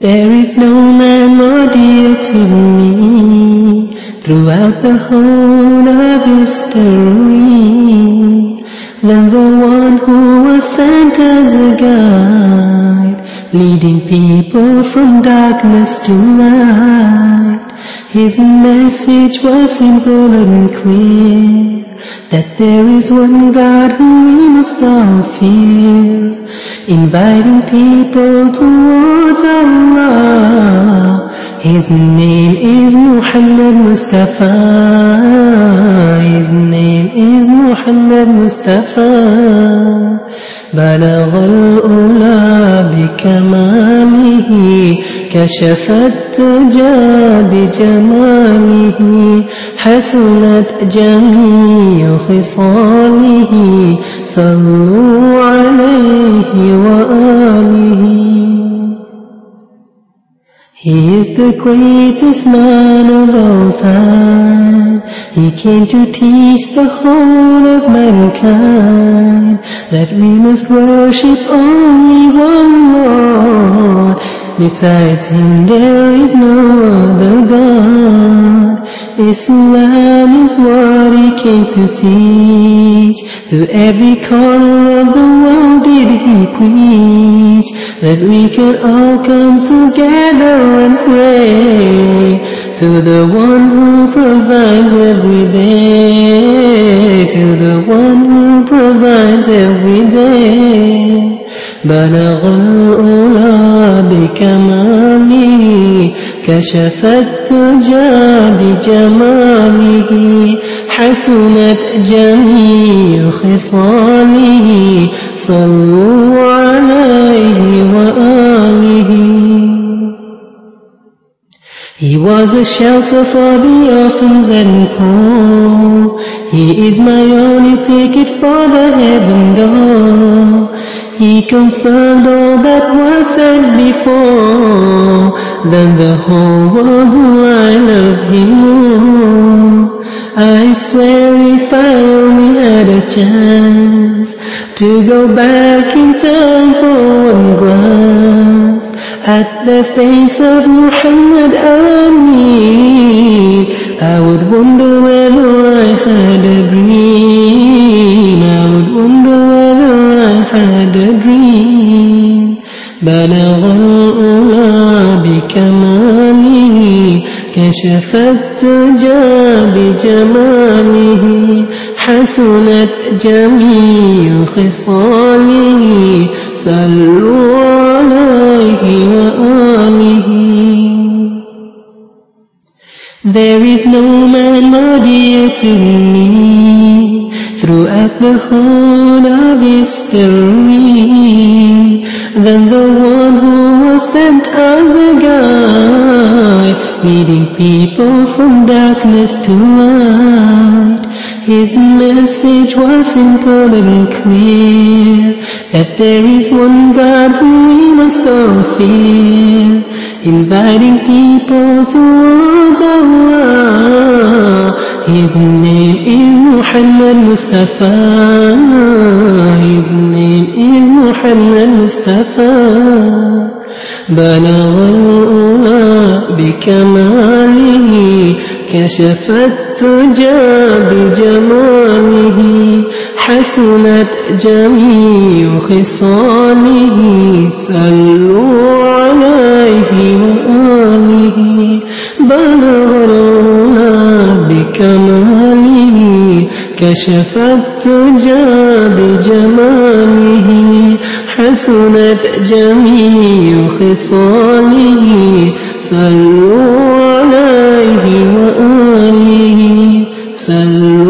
There is no man more dear to me throughout the whole of history than the one who was sent as a guide, leading people from darkness to light. His message was simple and clear, that there is one God whom we must all fear, inviting people towards Allah. His name is Muhammad Mustafa. His name is Muhammad Mustafa. بلغ الأولى بكماله كشف التجى بجماله حسنت جميع خصاله صلوا عليه وآله. He is the greatest man of all time. He came to teach the whole of mankind that we must worship only one Lord. Besides Him there is no other God. Islam is what He came to teach. To every corner of the world did He preach, that we can all come together and pray to the one who provides every day, to the one who provides every day. بلغ الأولى بكماله كشف التجى بجماله حسنت جميع خصاله صلوا عليه وآله. He was a shelter for the orphans and poor. He is my only ticket for the heaven door. He confirmed all that was said before, then the whole world knew I love Him more. I swear if I only had a chance to go back in time for one glance at the face of Muhammad Amin, I would wonder whether I had a dream. I would wonder whether I had a dream. بلغ الأولى بكماله كشف التجى بجماله حسنت جميع خصاله صلوا عليه وآله. There is no man more dear to me throughout the whole of history than the one who was sent as a guide, leading people from darkness to light. His message was simple and clear, that there is one God whom we must all fear, inviting people towards Allah. His name is Muhammad Mustafa. His name is Muhammad Mustafa. بلغ الأولى بكماله كشف التجى بجماله حسنت جميع خصاله صلوا عليه وآله. بلغ الأولى بكماله كشف التجى بجماله حسنت جميع خصاله صلوا عليه وآله.